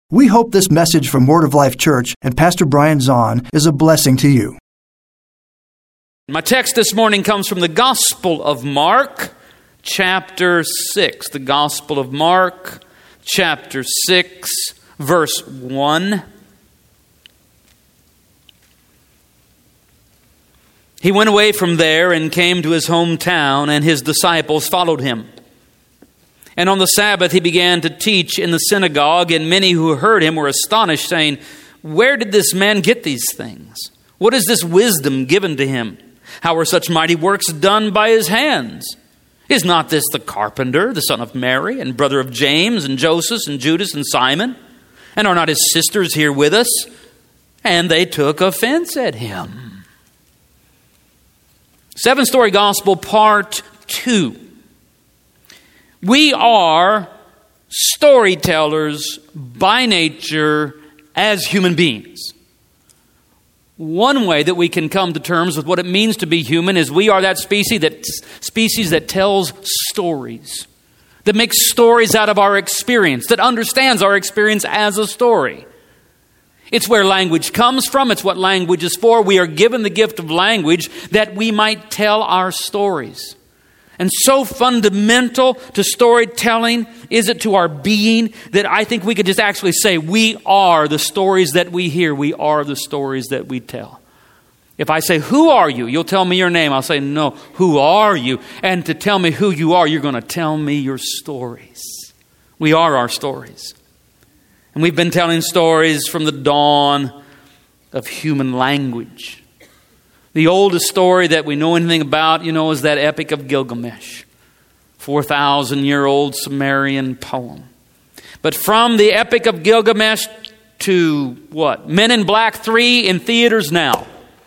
We hope this message from Word of Life Church and Pastor Brian Zahn is a blessing to you. My text this morning comes from the Gospel of Mark, chapter 6. The Gospel of Mark, chapter 6, verse 1. He went away from there and came to his hometown, and his disciples followed him. And on the Sabbath he began to teach in the synagogue, and many who heard him were astonished, saying, "Where did this man get these things? What is this wisdom given to him? How are such mighty works done by his hands? Is not this the carpenter, the son of Mary, and brother of James, and Joseph, and Judas, and Simon? And are not his sisters here with us?" And they took offense at him. Seven-Story Gospel, Part 2. We are storytellers by nature as human beings. One way that we can come to terms with what it means to be human is we are that species that tells stories, that makes stories out of our experience, that understands our experience as a story. It's where language comes from. It's what language is for. We are given the gift of language that we might tell our stories. And so fundamental to storytelling is it to our being that I think we could just actually say we are the stories that we hear. We are the stories that we tell. If I say, "Who are you?" You'll tell me your name. I'll say, "No, who are you?" And to tell me who you are, you're going to tell me your stories. We are our stories. And we've been telling stories from the dawn of human language. The oldest story that we know anything about, is that Epic of Gilgamesh, 4,000-year-old Sumerian poem. But from the Epic of Gilgamesh to what? Men in Black 3 in theaters now.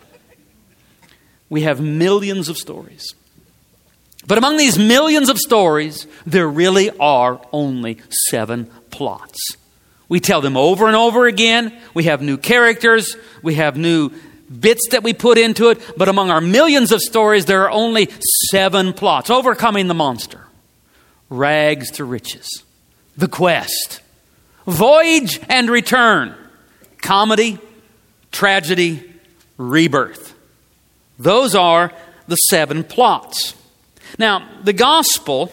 We have millions of stories. But among these millions of stories, there really are only 7 plots. We tell them over and over again. We have new characters. We have new bits that we put into it. But among our millions of stories, there are only 7 plots. Overcoming the monster. Rags to riches. The quest. Voyage and return. Comedy. Tragedy. Rebirth. Those are the 7 plots. Now, the gospel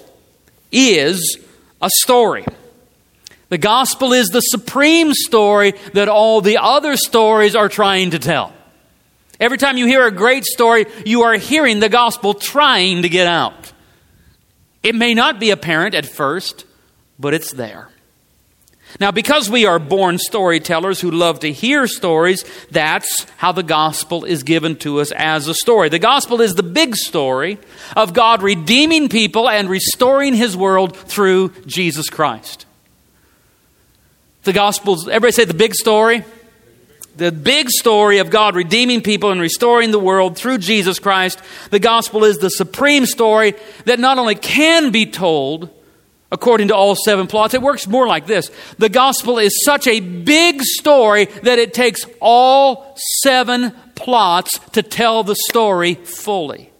is a story. The gospel is the supreme story that all the other stories are trying to tell. Every time you hear a great story, you are hearing the gospel trying to get out. It may not be apparent at first, but it's there. Now, because we are born storytellers who love to hear stories, that's how the gospel is given to us as a story. The gospel is the big story of God redeeming people and restoring His world through Jesus Christ. The gospel's, everybody say the big story? The big story of God redeeming people and restoring the world through Jesus Christ. The gospel is the supreme story that not only can be told according to all 7 plots, it works more like this. The gospel is such a big story that it takes all 7 plots to tell the story fully.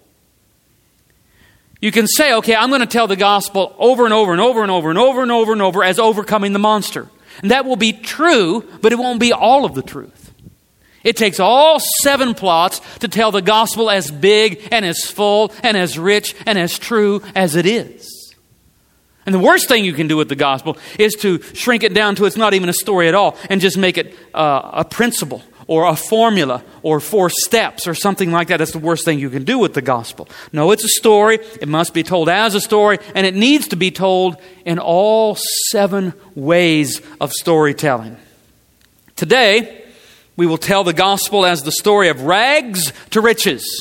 You can say, okay, I'm going to tell the gospel over and over and over and over and over and over and over as overcoming the monster. And that will be true, but it won't be all of the truth. It takes all 7 plots to tell the gospel as big and as full and as rich and as true as it is. And the worst thing you can do with the gospel is to shrink it down to it's not even a story at all and just make it a principle or a formula or 4 steps or something like that. That's the worst thing you can do with the gospel. No, it's a story. It must be told as a story, and it needs to be told in all 7 ways of storytelling. Today, we will tell the gospel as the story of rags to riches.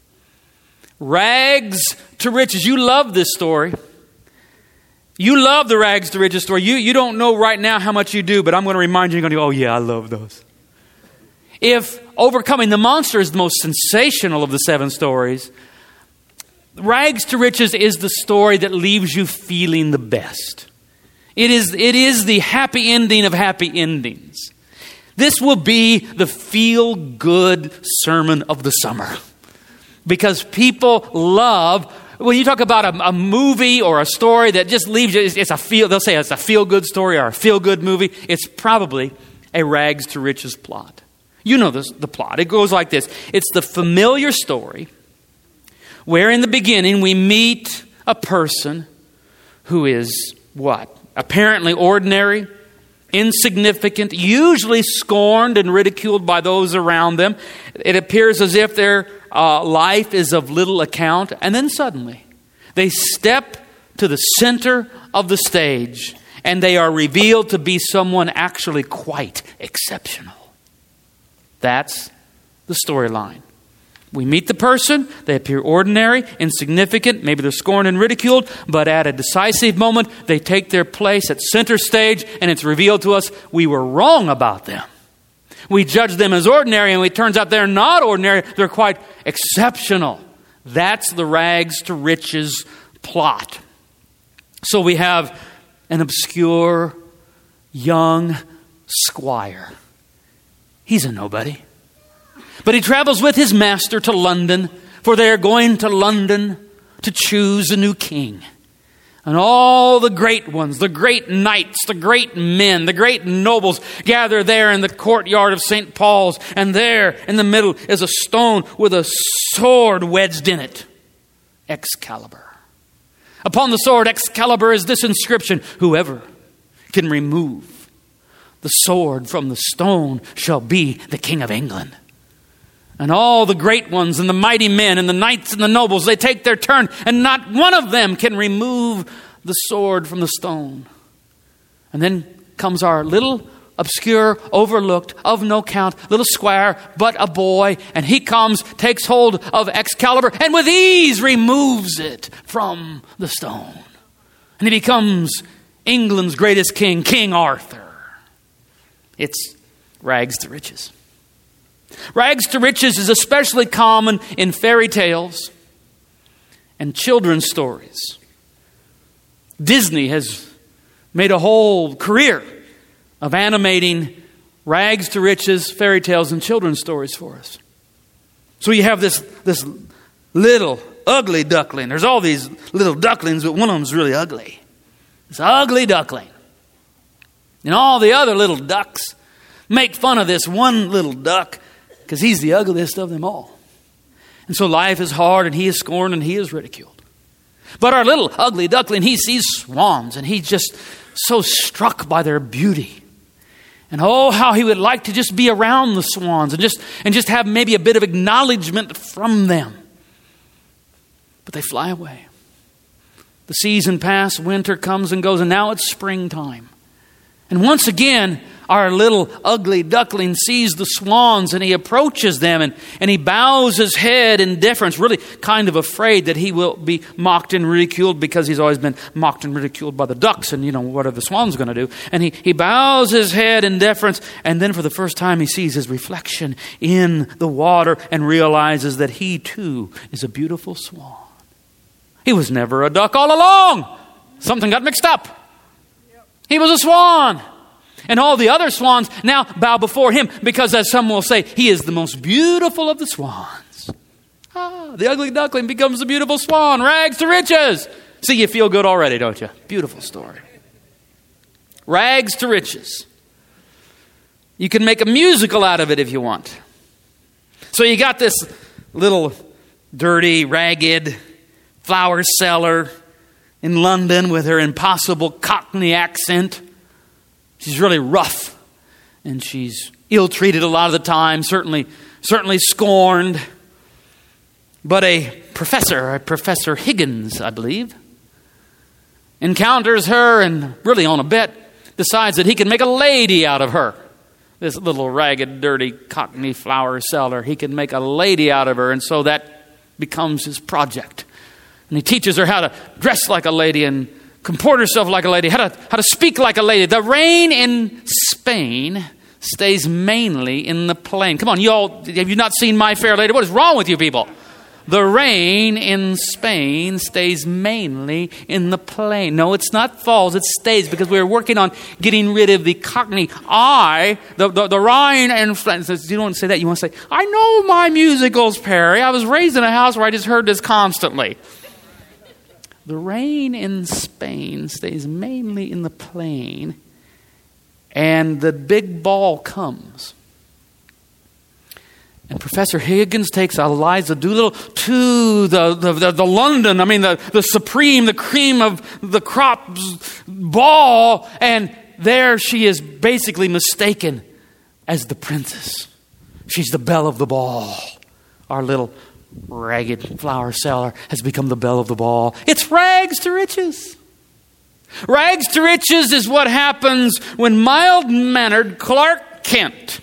Rags to riches. You love this story. You love the rags to riches story. You don't know right now how much you do, but I'm going to remind you, you're going to go, "Oh yeah, I love those." If overcoming the monster is the most sensational of the 7 stories, rags to riches is the story that leaves you feeling the best. It is the happy ending of happy endings. This will be the feel-good sermon of the summer. Because people love when you talk about a movie or a story that just leaves you, they'll say it's a feel-good story or a feel-good movie. It's probably a rags to riches plot. You know the plot. It goes like this. It's the familiar story where in the beginning we meet a person who is what? Apparently ordinary, insignificant, usually scorned and ridiculed by those around them. It appears as if their life is of little account. And then suddenly, they step to the center of the stage and they are revealed to be someone actually quite exceptional. That's the storyline. We meet the person, they appear ordinary, insignificant, maybe they're scorned and ridiculed, but at a decisive moment, they take their place at center stage, and it's revealed to us we were wrong about them. We judge them as ordinary, and it turns out they're not ordinary, they're quite exceptional. That's the rags to riches plot. So we have an obscure, young squire. He's a nobody. But he travels with his master to London, for they are going to London to choose a new king. And all the great ones, the great knights, the great men, the great nobles gather there in the courtyard of St. Paul's. And there in the middle is a stone with a sword wedged in it. Excalibur. Upon the sword Excalibur is this inscription: whoever can remove the sword from the stone shall be the King of England. And all the great ones and the mighty men and the knights and the nobles, they take their turn, and not one of them can remove the sword from the stone. And then comes our little obscure, overlooked, of no count, little squire, but a boy, and he comes, takes hold of Excalibur, and with ease removes it from the stone. And he becomes England's greatest king, King Arthur. It's rags to riches. Rags to riches is especially common in fairy tales and children's stories. Disney has made a whole career of animating rags to riches fairy tales and children's stories for us. So you have this little ugly duckling. There's all these little ducklings, but one of them's really ugly. This ugly duckling. And all the other little ducks make fun of this one little duck because he's the ugliest of them all. And so life is hard, and he is scorned, and he is ridiculed. But our little ugly duckling, he sees swans, and he's just so struck by their beauty. And oh, how he would like to just be around the swans and just have maybe a bit of acknowledgement from them. But they fly away. The season passes, winter comes and goes, and now it's springtime. And once again, our little ugly duckling sees the swans, and he approaches them, and he bows his head in deference, really kind of afraid that he will be mocked and ridiculed, because he's always been mocked and ridiculed by the ducks, and what are the swans going to do? And he bows his head in deference, and then for the first time he sees his reflection in the water and realizes that he too is a beautiful swan. He was never a duck all along. Something got mixed up. He was a swan. And all the other swans now bow before him, because, as some will say, he is the most beautiful of the swans. The ugly duckling becomes the beautiful swan. Rags to riches. See, you feel good already, don't you? Beautiful story. Rags to riches. You can make a musical out of it if you want. So you got this little dirty, ragged flower seller in London with her impossible Cockney accent. She's really rough, and she's ill-treated a lot of the time, certainly scorned. But a Professor Higgins, I believe, encounters her and really on a bet decides that he can make a lady out of her. This little ragged, dirty Cockney flower seller, he can make a lady out of her, and so that becomes his project. And he teaches her how to dress like a lady and comport herself like a lady, how to speak like a lady. The rain in Spain stays mainly in the plain. Come on, you all, have you not seen My Fair Lady? What is wrong with you people? The rain in Spain stays mainly in the plain. No, it's not falls, it stays, because we're working on getting rid of the Cockney the Rhine and you don't want to say that. You want to say, I know my musicals, Perry. I was raised in a house where I just heard this constantly. the rain in Spain stays mainly in the plain, and the big ball comes. And Professor Higgins takes Eliza Doolittle to the London, the supreme, the cream of the crops ball, and there she is basically mistaken as the princess. She's the belle of the ball. Our little ragged flower seller has become the belle of the ball. It's rags to riches. Rags to riches is what happens when mild-mannered Clark Kent,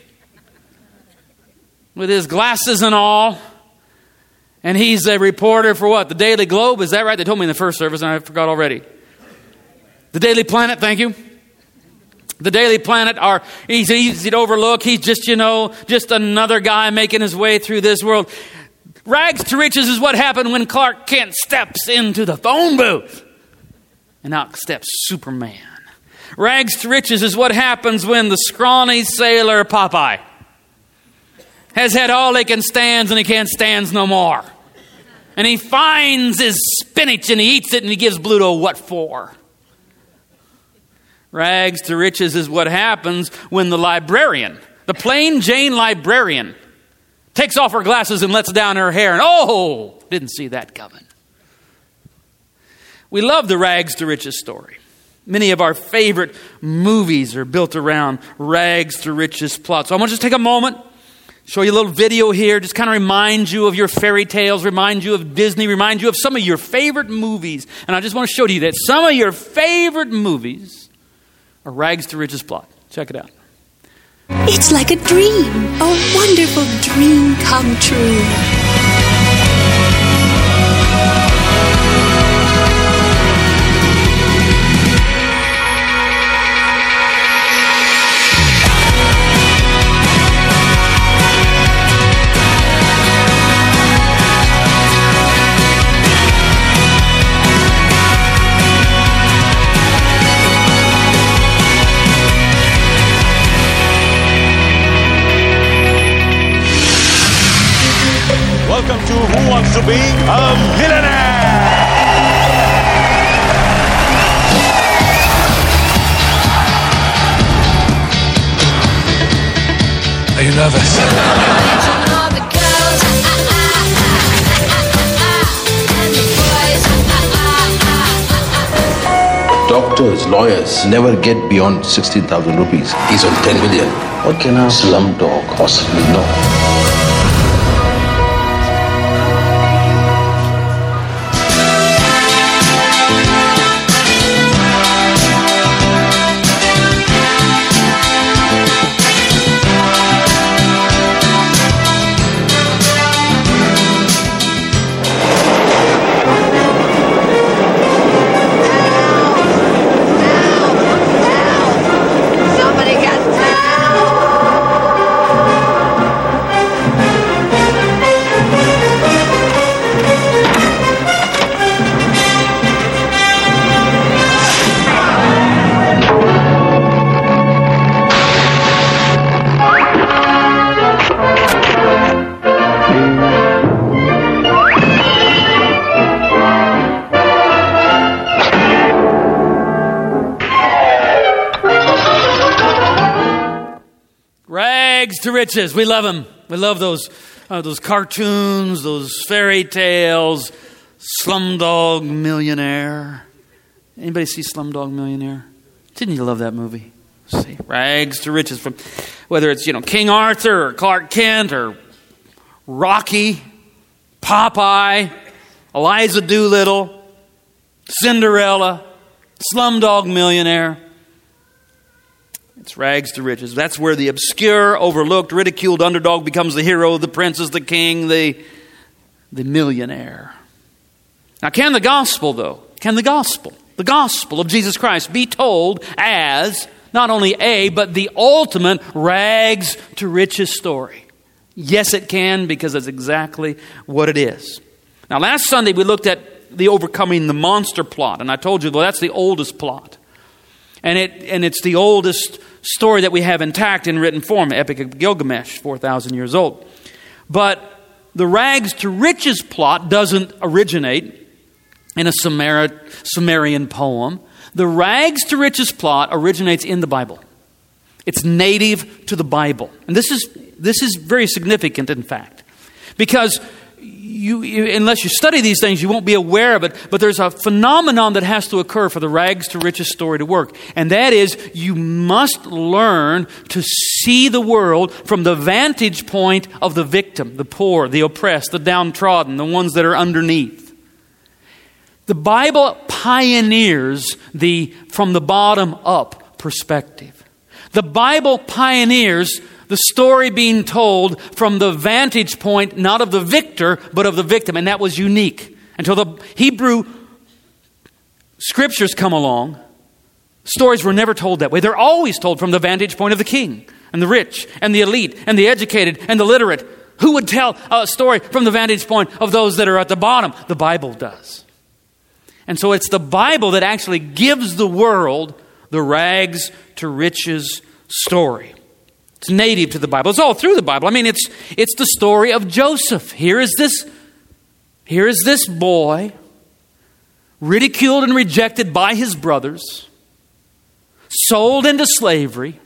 with his glasses and all, and he's a reporter for what? The Daily Globe, is that right? They told me in the first service and I forgot already. The Daily Planet, thank you. The Daily Planet, he's easy to overlook. He's just another guy making his way through this world. Rags to riches is what happened when Clark Kent steps into the phone booth. And out steps Superman. Rags to riches is what happens when the scrawny sailor Popeye has had all he can stand and he can't stand no more. And he finds his spinach and he eats it and he gives Bluto what for. Rags to riches is what happens when the librarian, the plain Jane librarian, takes off her glasses and lets down her hair and didn't see that coming. We love the rags to riches story. Many of our favorite movies are built around rags to riches plots. So I want to just take a moment, show you a little video here, just kind of remind you of your fairy tales, remind you of Disney, remind you of some of your favorite movies. And I just want to show you that some of your favorite movies are rags to riches plot. Check it out. It's like a dream, a wonderful dream come true. Welcome to Who Wants to Be a Millionaire? Are you nervous? Doctors, lawyers never get beyond 16,000 rupees. He's on 10 million. What can a slum dog possibly know? To riches. We love them. We love those cartoons, those fairy tales. Slumdog Millionaire. Anybody see Slumdog Millionaire? Didn't you love that movie? See, rags to riches, from whether it's King Arthur or Clark Kent or Rocky, Popeye, Eliza Doolittle, Cinderella, Slumdog Millionaire. It's rags to riches. That's where the obscure, overlooked, ridiculed underdog becomes the hero, the princess, the king, the millionaire. Now, can the gospel of Jesus Christ be told as not only but the ultimate rags to riches story? Yes, it can, because that's exactly what it is. Now, last Sunday we looked at the overcoming the monster plot, and I told you, well, that's the oldest plot. And it's the oldest story that we have intact in written form, Epic of Gilgamesh, 4,000 years old. But the rags to riches plot doesn't originate in a Sumerian poem. The rags to riches plot originates in the Bible. It's native to the Bible. And this is very significant, in fact, because unless you study these things, you won't be aware of it. But there's a phenomenon that has to occur for the rags to riches story to work. And that is, you must learn to see the world from the vantage point of the victim, the poor, the oppressed, the downtrodden, the ones that are underneath. The Bible pioneers the from the bottom up perspective. The Bible pioneers the story being told from the vantage point, not of the victor, but of the victim. And that was unique. Until the Hebrew scriptures come along, stories were never told that way. They're always told from the vantage point of the king and the rich and the elite and the educated and the literate. Who would tell a story from the vantage point of those that are at the bottom? The Bible does. And so it's the Bible that actually gives the world the rags to riches story. It's native to the Bible. It's all through the Bible. I mean, it's the story of Joseph. Here is this boy, ridiculed and rejected by his brothers, sold into slavery,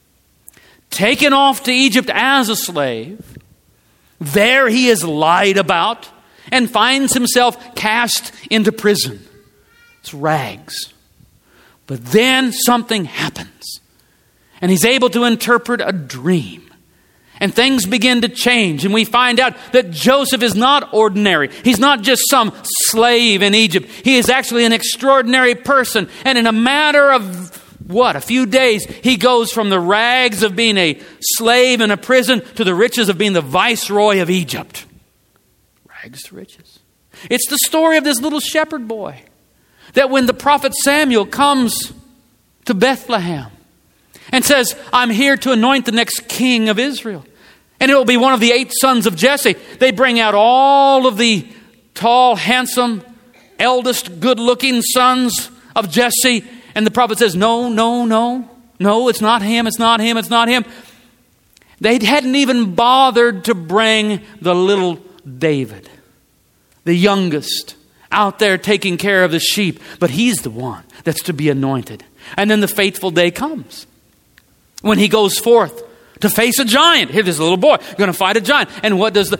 taken off to Egypt as a slave. There he is lied about and finds himself cast into prison. It's rags. But then something happens. And he's able to interpret a dream. And things begin to change. And we find out that Joseph is not ordinary. He's not just some slave in Egypt. He is actually an extraordinary person. And in a matter of, a few days, he goes from the rags of being a slave in a prison to the riches of being the viceroy of Egypt. Rags to riches. It's the story of this little shepherd boy. That when the prophet Samuel comes to Bethlehem, and says, I'm here to anoint the next king of Israel. And it will be one of the 8 sons of Jesse. They bring out all of the tall, handsome, eldest, good-looking sons of Jesse. And the prophet says, no, it's not him, it's not him, it's not him. They hadn't even bothered to bring the little David, the youngest, out there taking care of the sheep. But he's the one that's to be anointed. And then the fateful day comes, when he goes forth to face a giant. Here, this little boy going to fight a giant. And what does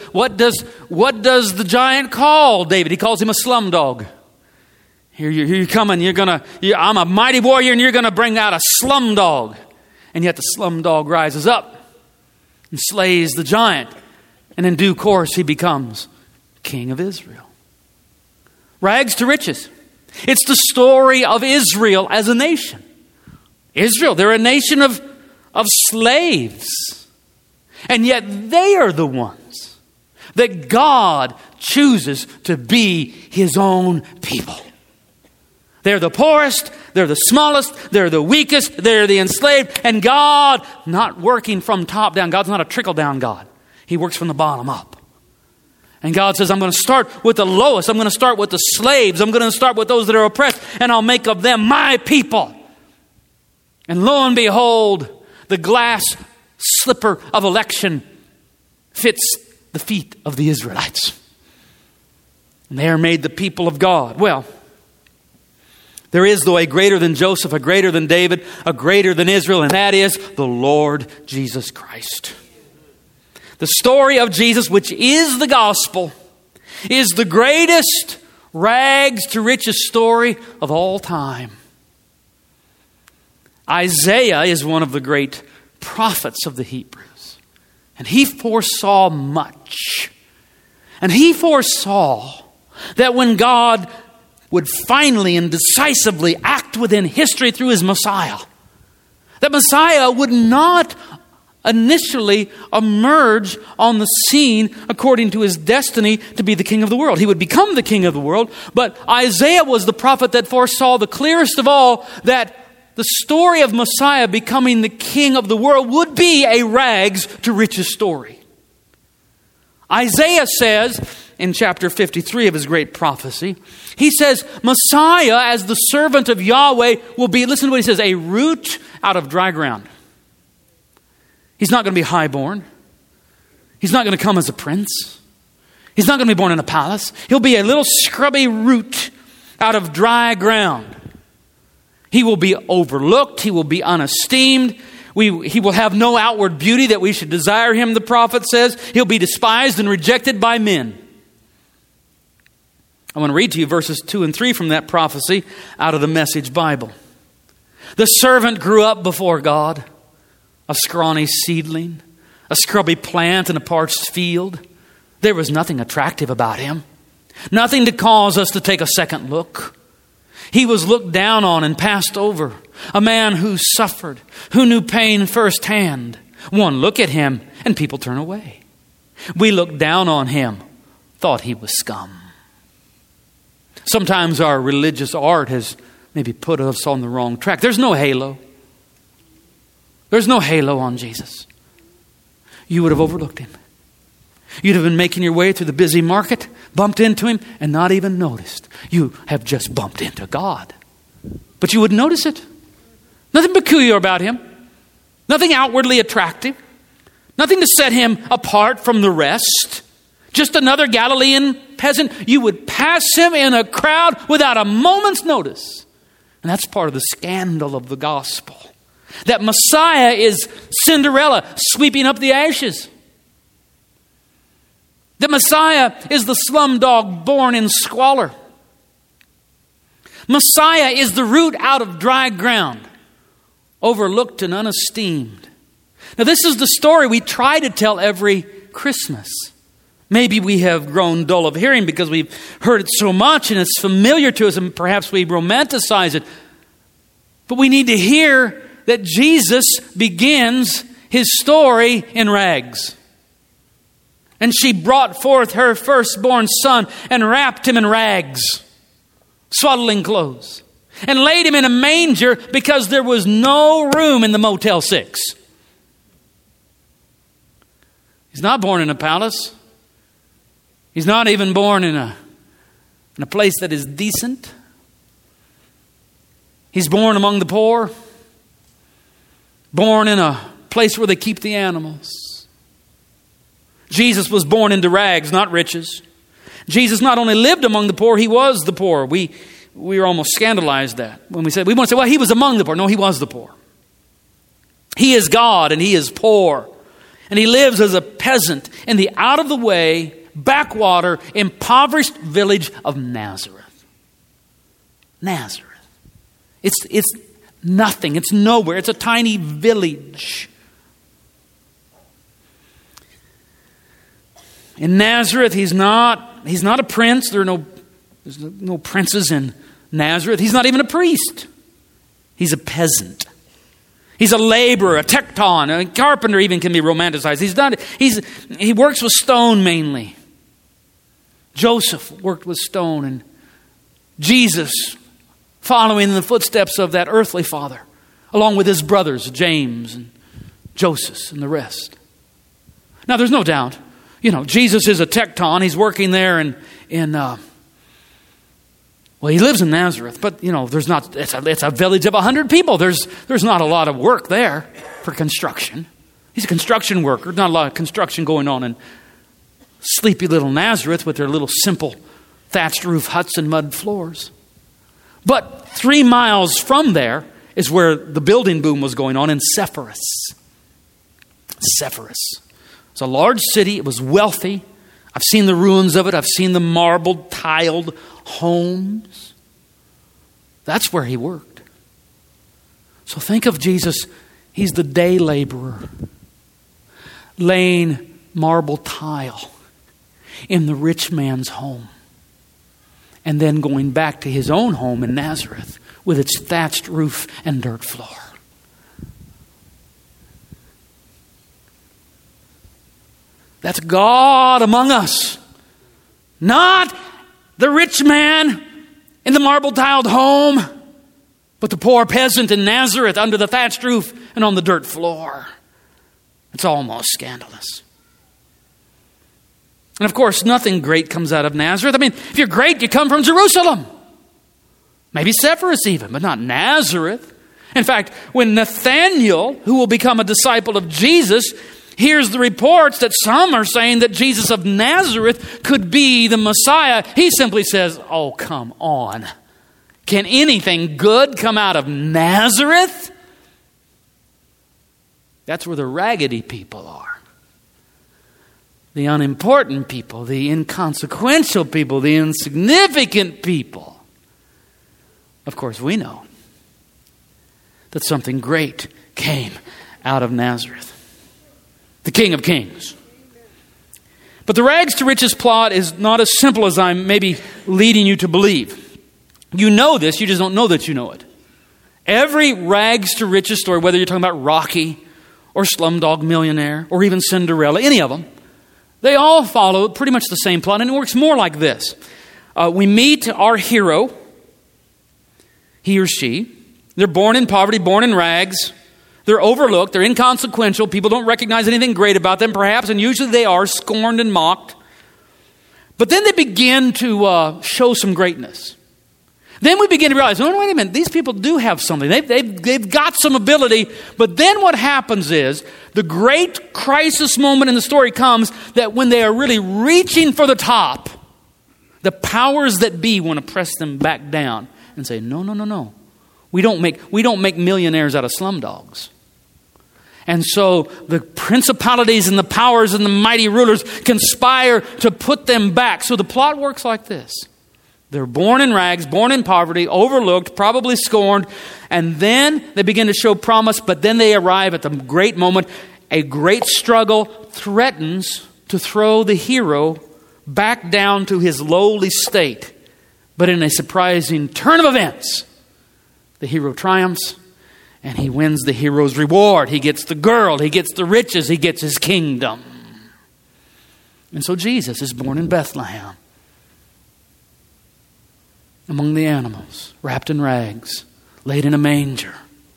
the giant call David? He calls him a slum dog. Here you come, and I'm a mighty warrior, and you're going to bring out a slum dog. And yet the slum dog rises up and slays the giant. And in due course, he becomes king of Israel. Rags to riches. It's the story of Israel as a nation. Israel, they're a nation of slaves. And yet they are the ones that God chooses to be His own people. They're the poorest, they're the smallest, they're the weakest, they're the enslaved. And God, not working from top down. God's not a trickle-down God. He works from the bottom up. And God says, I'm going to start with the lowest. I'm going to start with the slaves. I'm going to start with those that are oppressed. And I'll make of them my people. And lo and behold, the glass slipper of election fits the feet of the Israelites. And they are made the people of God. Well, there is, though, a greater than Joseph, a greater than David, a greater than Israel, and that is the Lord Jesus Christ. The story of Jesus, which is the gospel, is the greatest rags to riches story of all time. Isaiah is one of the great prophets of the Hebrews. And he foresaw much. And he foresaw that when God would finally and decisively act within history through His Messiah, that Messiah would not initially emerge on the scene according to His destiny to be the king of the world. He would become the king of the world. But Isaiah was the prophet that foresaw the clearest of all that the story of Messiah becoming the king of the world would be a rags to riches story. Isaiah says in chapter 53 of his great prophecy, he says, Messiah as the servant of Yahweh will be, listen to what he says, a root out of dry ground. He's not going to be highborn. He's not going to come as a prince. He's not going to be born in a palace. He'll be a little scrubby root out of dry ground. He will be overlooked. He will be unesteemed. He will have no outward beauty that we should desire him, the prophet says. He'll be despised and rejected by men. I want to read to you verses 2 and 3 from that prophecy out of the Message Bible. The servant grew up before God, a scrawny seedling, a scrubby plant in a parched field. There was nothing attractive about him, nothing to cause us to take a second look. He was looked down on and passed over, a man who suffered, who knew pain firsthand. One look at him and people turn away. We looked down on him, thought he was scum. Sometimes our religious art has maybe put us on the wrong track. There's no halo. There's no halo on Jesus. You would have overlooked him. You'd have been making your way through the busy market, bumped into him, and not even noticed. You have just bumped into God. But you wouldn't notice it. Nothing peculiar about him. Nothing outwardly attractive. Nothing to set him apart from the rest. Just another Galilean peasant. You would pass him in a crowd without a moment's notice. And that's part of the scandal of the gospel. That Messiah is Cinderella sweeping up the ashes. That Messiah is the slum dog born in squalor. Messiah is the root out of dry ground, overlooked and unesteemed. Now, this is the story we try to tell every Christmas. Maybe we have grown dull of hearing because we've heard it so much and it's familiar to us, and perhaps we romanticize it. But we need to hear that Jesus begins his story in rags. And she brought forth her firstborn son and wrapped him in rags, swaddling clothes, and laid him in a manger because there was no room in the Motel 6. He's not born in a palace. He's not even born in a place that is decent. He's born among the poor, born in a place where they keep the animals. Jesus was born into rags, not riches. Jesus not only lived among the poor, he was the poor. We were almost scandalized that when we want to say, well, he was among the poor. No, he was the poor. He is God and he is poor. And he lives as a peasant in the out-of-the-way, backwater, impoverished village of Nazareth. Nazareth. It's nothing. It's nowhere. It's a tiny village. In Nazareth, he's not a prince. There's no princes in Nazareth. He's not even a priest. He's a peasant. He's a laborer, a tekton, a carpenter even can be romanticized. He works with stone mainly. Joseph worked with stone, and Jesus following in the footsteps of that earthly father, along with his brothers, James and Joseph and the rest. Now, there's no doubt, Jesus is a tekton. He's working there he lives in Nazareth, but it's a village of 100 people. There's not a lot of work there for construction. He's a construction worker. Not a lot of construction going on in sleepy little Nazareth with their little simple thatched roof huts and mud floors. But 3 miles from there is where the building boom was going on in Sepphoris. Sepphoris. It's a large city. It was wealthy. I've seen the ruins of it. I've seen the marbled, tiled homes. That's where he worked. So think of Jesus. He's the day laborer, laying marble tile in the rich man's home, and then going back to his own home in Nazareth with its thatched roof and dirt floor. That's God among us. Not the rich man in the marble-tiled home, but the poor peasant in Nazareth under the thatched roof and on the dirt floor. It's almost scandalous. And of course, nothing great comes out of Nazareth. I mean, if you're great, you come from Jerusalem. Maybe Sepphoris even, but not Nazareth. In fact, when Nathanael, who will become a disciple of Jesus, hears the reports that some are saying that Jesus of Nazareth could be the Messiah, he simply says, "Oh, come on. Can anything good come out of Nazareth? That's where the raggedy people are. The unimportant people, the inconsequential people, the insignificant people. Of course, we know that something great came out of Nazareth. The King of Kings. But the rags to riches plot is not as simple as I'm maybe leading you to believe. You know this, you just don't know that you know it. Every rags to riches story, whether you're talking about Rocky or Slumdog Millionaire or even Cinderella, any of them, they all follow pretty much the same plot, and it works more like this. We meet our hero, he or she. They're born in poverty, born in rags. They're overlooked. They're inconsequential. People don't recognize anything great about them, perhaps, and usually they are scorned and mocked. But then they begin to show some greatness. Then we begin to realize, oh, wait a minute, these people do have something. They've got some ability. But then what happens is, the great crisis moment in the story comes that when they are really reaching for the top, the powers that be want to press them back down and say, no. We don't make millionaires out of slumdogs. And so the principalities and the powers and the mighty rulers conspire to put them back. So the plot works like this. They're born in rags, born in poverty, overlooked, probably scorned, and then they begin to show promise, but then they arrive at the great moment. A great struggle threatens to throw the hero back down to his lowly state. But in a surprising turn of events, the hero triumphs, and he wins the hero's reward. He gets the girl, he gets the riches, he gets his kingdom. And so Jesus is born in Bethlehem, among the animals, wrapped in rags, laid in a manger.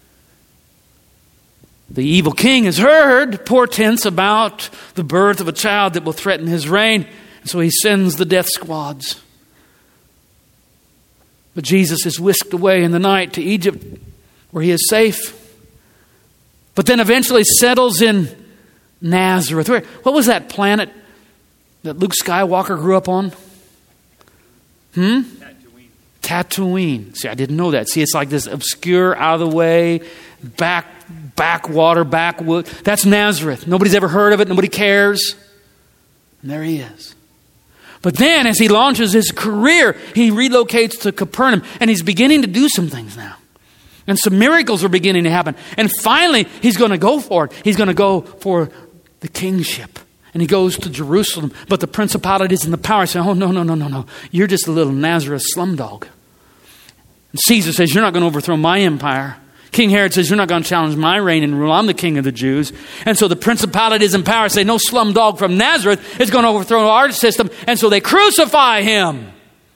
The evil king has heard portents about the birth of a child that will threaten his reign, and so he sends the death squads. But Jesus is whisked away in the night to Egypt, where he is safe. But then eventually settles in Nazareth. What was that planet that Luke Skywalker grew up on? Tatooine. See, I didn't know that. See, it's like this obscure, out of the way, backwater, backwood. That's Nazareth. Nobody's ever heard of it. Nobody cares. And there he is. But then as he launches his career, he relocates to Capernaum, and he's beginning to do some things now. And some miracles are beginning to happen. And finally, he's going to go for it. He's going to go for the kingship. And he goes to Jerusalem. But the principalities and the powers say, oh, no. You're just a little Nazareth slumdog. And Caesar says, you're not going to overthrow my empire. King Herod says, you're not going to challenge my reign and rule. I'm the king of the Jews. And so the principalities and powers say, no slumdog from Nazareth is going to overthrow our system. And so they crucify him.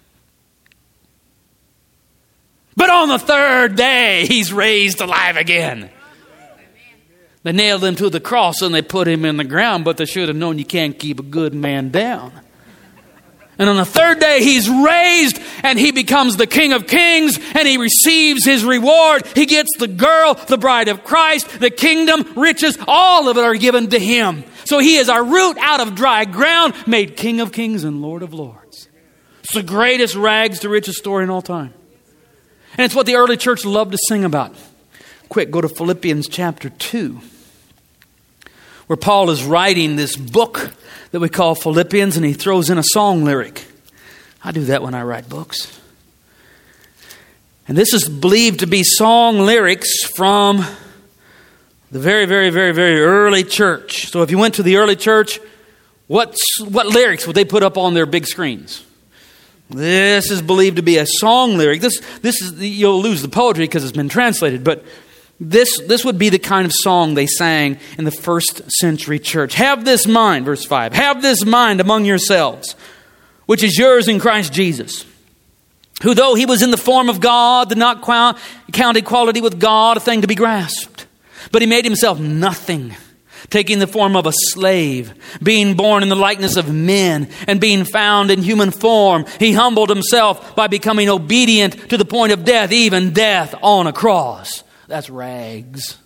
But on the third day, he's raised alive again. They nailed him to the cross and they put him in the ground, but they should have known you can't keep a good man down. And on the third day, he's raised and he becomes the King of Kings and he receives his reward. He gets the girl, the bride of Christ, the kingdom, riches, all of it are given to him. So he is our root out of dry ground, made King of Kings and Lord of Lords. It's the greatest rags to riches story in all time. And it's what the early church loved to sing about. Quick, go to Philippians chapter 2, where Paul is writing this book that we call Philippians, and he throws in a song lyric. I do that when I write books. And this is believed to be song lyrics from the very, very, very, very early church. So if you went to the early church, what lyrics would they put up on their big screens? This is believed to be a song lyric. This is, you'll lose the poetry because it's been translated, but this would be the kind of song they sang in the first century church. Have this mind, verse 5. Have this mind among yourselves, which is yours in Christ Jesus, who though he was in the form of God, did not count equality with God a thing to be grasped, but he made himself nothing, taking the form of a slave, being born in the likeness of men, and being found in human form, he humbled himself by becoming obedient to the point of death, even death on a cross. That's rags.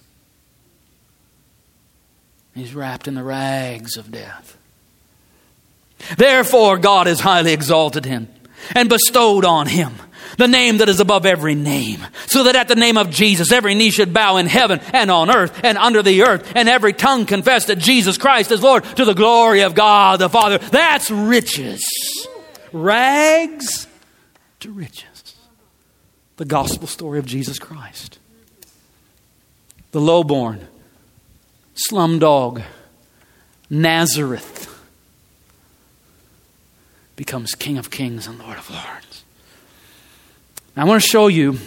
He's wrapped in the rags of death. Therefore, God has highly exalted him and bestowed on him The name that is above every name, so that at the name of Jesus, every knee should bow in heaven and on earth and under the earth, and every tongue confess that Jesus Christ is Lord, to the glory of God the Father. That's riches. Rags to riches. The gospel story of Jesus Christ. The lowborn, slumdog, Nazareth becomes King of Kings and Lord of Lords. I want to show you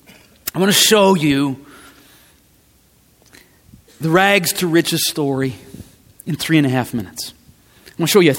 the rags to riches story in 3.5 minutes. I want to show you a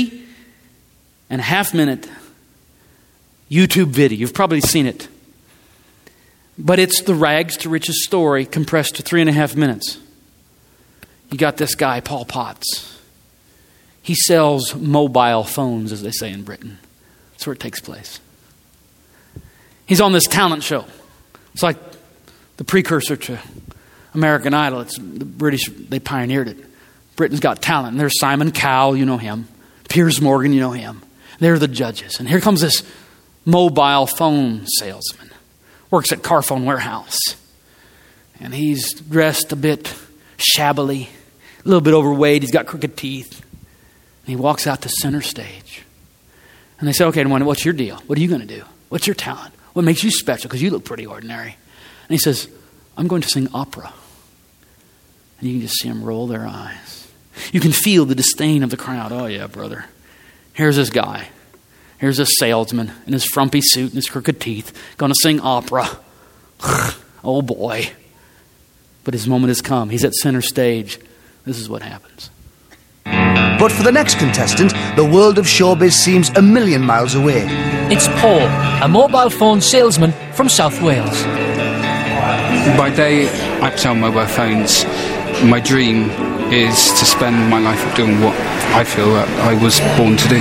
3.5 minute YouTube video. You've probably seen it. But it's the rags to riches story compressed to 3.5 minutes. You got this guy, Paul Potts. He sells mobile phones, as they say in Britain. That's where it takes place. He's on this talent show. It's like the precursor to American Idol. It's the British, they pioneered it. Britain's Got Talent. And there's Simon Cowell, you know him. Piers Morgan, you know him. They're the judges. And here comes this mobile phone salesman. Works at Carphone Warehouse. And he's dressed a bit shabbily, a little bit overweight. He's got crooked teeth. And he walks out to center stage. And they say, okay, what's your deal? What are you going to do? What's your talent? What makes you special? Because you look pretty ordinary. And he says, I'm going to sing opera. And you can just see them roll their eyes. You can feel the disdain of the crowd. Oh yeah, brother. Here's this guy. Here's this salesman in his frumpy suit and his crooked teeth going to sing opera. Oh boy. But his moment has come. He's at center stage. This is what happens. But for the next contestant, the world of showbiz seems a million miles away. It's Paul, a mobile phone salesman from South Wales. By day, I sell mobile phones. My dream is to spend my life doing what I feel that I was born to do.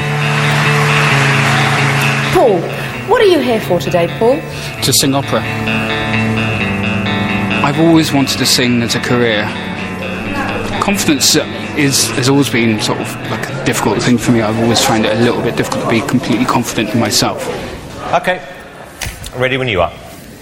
Paul, what are you here for today, Paul? To sing opera. I've always wanted to sing as a career. Confidence has always been sort of like a difficult thing for me. I've always found it a little bit difficult to be completely confident in myself. Okay, ready when you are.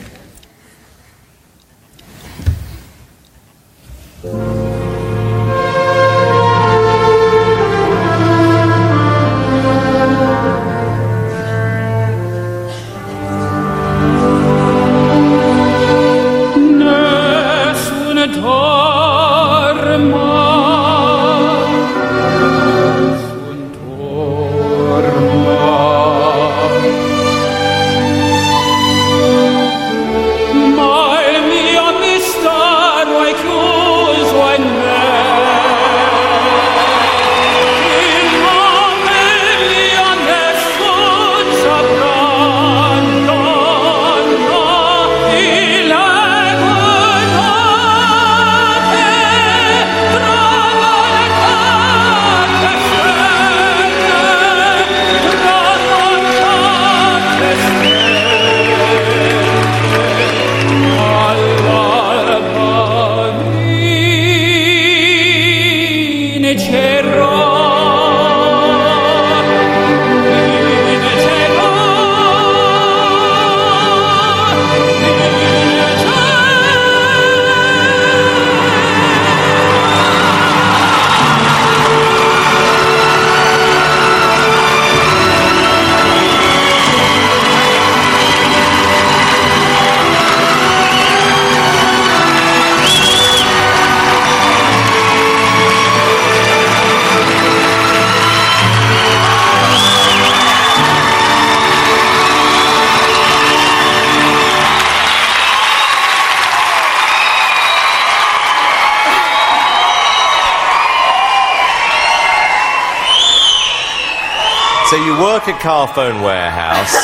So you work at Carphone Warehouse,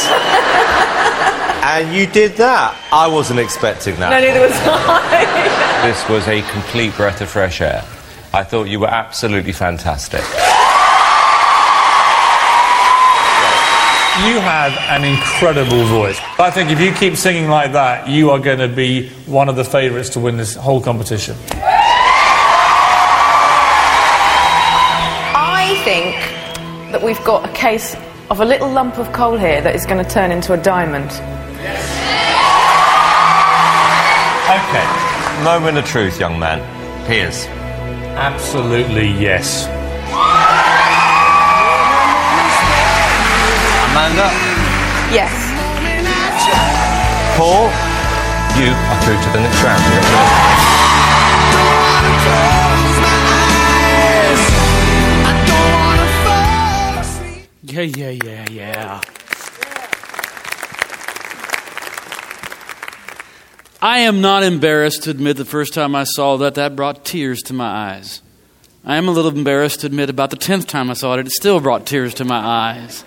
and you did that. I wasn't expecting that. No, neither was I. This was a complete breath of fresh air. I thought you were absolutely fantastic. You have an incredible voice. I think if you keep singing like that, you are going to be one of the favourites to win this whole competition. I think that we've got a case of a little lump of coal here that is going to turn into a diamond? Okay, moment of truth, young man. Piers. Absolutely yes. Amanda. Yes. Paul. You are through to the next round. Yeah. I am not embarrassed to admit the first time I saw that brought tears to my eyes. I am a little embarrassed to admit about the 10th time I saw it still brought tears to my eyes.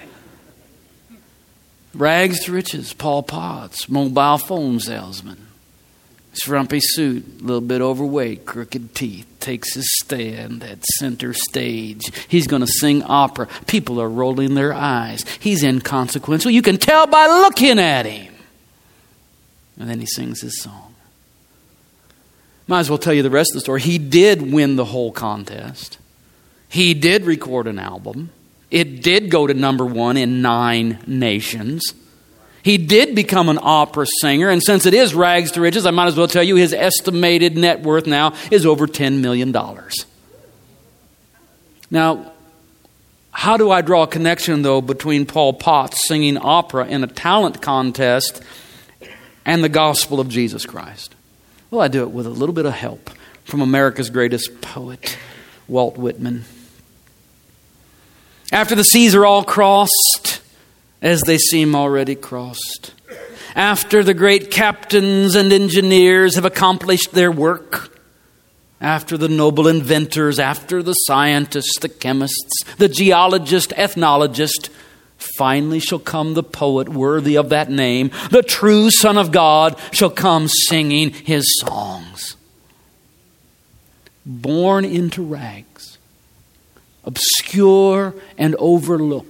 Rags to riches, Paul Potts, mobile phone salesman. Frumpy suit, a little bit overweight, crooked teeth, takes his stand at center stage. He's going to sing opera. People are rolling their eyes. He's inconsequential. You can tell by looking at him. And then he sings his song. Might as well tell you the rest of the story. He did win the whole contest. He did record an album. It did go to number 1 in 9 nations. He did become an opera singer, and since it is rags to riches, I might as well tell you his estimated net worth now is over $10 million. Now, how do I draw a connection, though, between Paul Potts singing opera in a talent contest and the gospel of Jesus Christ? Well, I do it with a little bit of help from America's greatest poet, Walt Whitman. After the seas are all crossed, as they seem already crossed. After the great captains and engineers have accomplished their work. After the noble inventors, after the scientists, the chemists, the geologist, ethnologist, finally shall come the poet worthy of that name. The true Son of God shall come singing his songs. Born into rags, obscure and overlooked.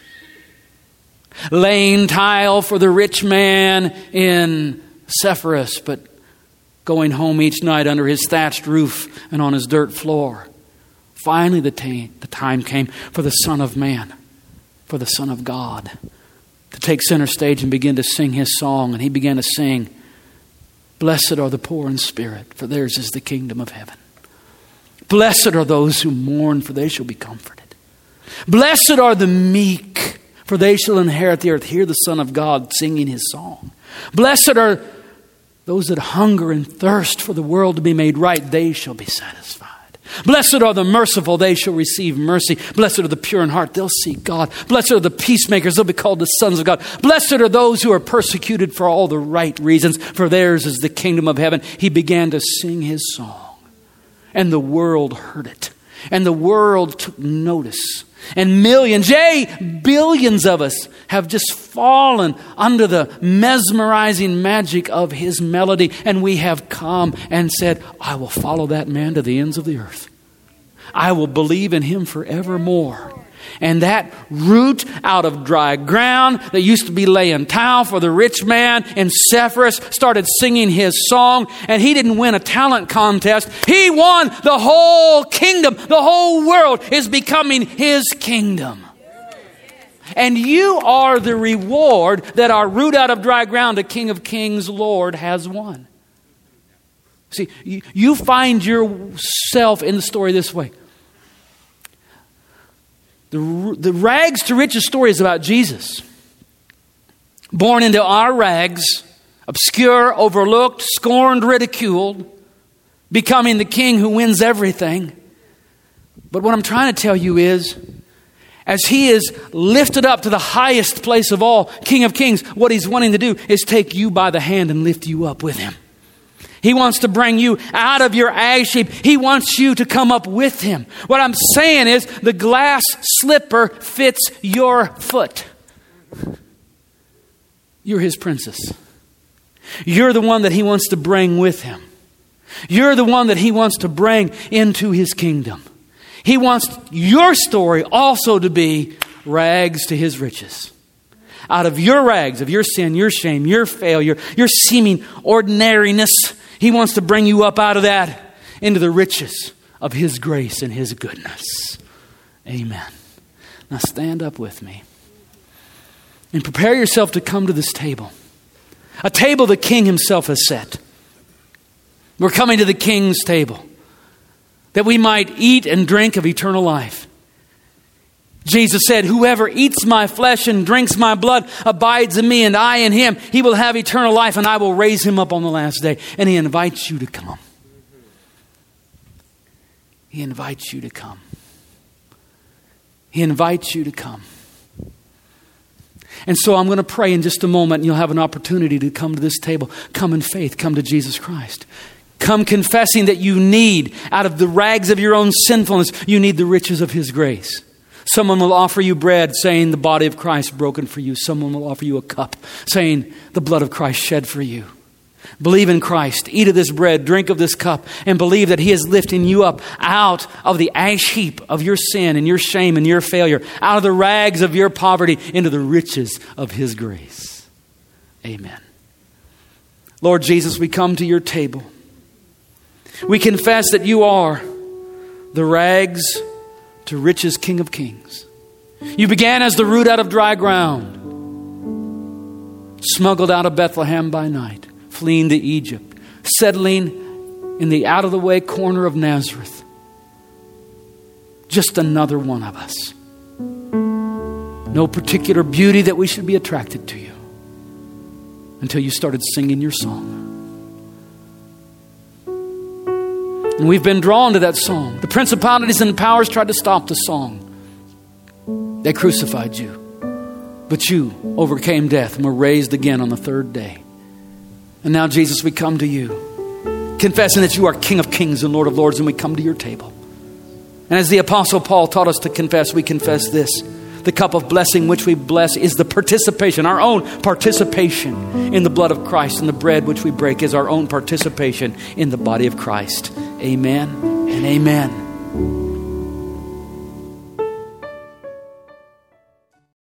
Laying tile for the rich man in Sepphoris, but going home each night under his thatched roof and on his dirt floor. Finally the time came for the Son of Man, for the Son of God, to take center stage and begin to sing his song. And he began to sing, "Blessed are the poor in spirit, for theirs is the kingdom of heaven. Blessed are those who mourn, for they shall be comforted. Blessed are the meek, for they shall inherit the earth." Hear the Son of God singing his song. Blessed are those that hunger and thirst for the world to be made right. They shall be satisfied. Blessed are the merciful. They shall receive mercy. Blessed are the pure in heart. They'll see God. Blessed are the peacemakers. They'll be called the sons of God. Blessed are those who are persecuted for all the right reasons, for theirs is the kingdom of heaven. He began to sing his song, and the world heard it, and the world took notice. And millions, billions of us have just fallen under the mesmerizing magic of his melody. And we have come and said, I will follow that man to the ends of the earth. I will believe in him forevermore. And that root out of dry ground that used to be laying tile for the rich man in Sepphoris started singing his song. And he didn't win a talent contest. He won the whole kingdom. The whole world is becoming his kingdom. And you are the reward that our root out of dry ground, the King of Kings, Lord, has won. See, you find yourself in the story this way. The rags to riches story is about Jesus. Born into our rags, obscure, overlooked, scorned, ridiculed, becoming the king who wins everything. But what I'm trying to tell you is, as he is lifted up to the highest place of all, King of Kings, what he's wanting to do is take you by the hand and lift you up with him. He wants to bring you out of your ash heap. He wants you to come up with him. What I'm saying is the glass slipper fits your foot. You're his princess. You're the one that he wants to bring with him. You're the one that he wants to bring into his kingdom. He wants your story also to be rags to his riches. Out of your rags, of your sin, your shame, your failure, your seeming ordinariness, he wants to bring you up out of that into the riches of his grace and his goodness. Amen. Now stand up with me. And prepare yourself to come to this table. A table the King himself has set. We're coming to the King's table that we might eat and drink of eternal life. Jesus said, whoever eats my flesh and drinks my blood abides in me and I in him. He will have eternal life and I will raise him up on the last day. And he invites you to come. He invites you to come. He invites you to come. And so I'm going to pray in just a moment and you'll have an opportunity to come to this table. Come in faith. Come to Jesus Christ. Come confessing that you need, out of the rags of your own sinfulness, you need the riches of his grace. Someone will offer you bread saying the body of Christ broken for you. Someone will offer you a cup saying the blood of Christ shed for you. Believe in Christ. Eat of this bread, drink of this cup, and believe that he is lifting you up out of the ash heap of your sin and your shame and your failure, out of the rags of your poverty into the riches of his grace. Amen. Lord Jesus, we come to your table. We confess that you are the rags to riches King of Kings. You began as the root out of dry ground, smuggled out of Bethlehem by night, fleeing to Egypt, settling in the out-of-the-way corner of Nazareth. Just another one of us. No particular beauty that we should be attracted to you until you started singing your song. And we've been drawn to that song. The principalities and powers tried to stop the song. They crucified you. But you overcame death and were raised again on the third day. And now, Jesus, we come to you, confessing that you are King of Kings and Lord of Lords, and we come to your table. And as the Apostle Paul taught us to confess, we confess this. The cup of blessing which we bless is the participation, our own participation in the blood of Christ. And the bread which we break is our own participation in the body of Christ. Amen and amen.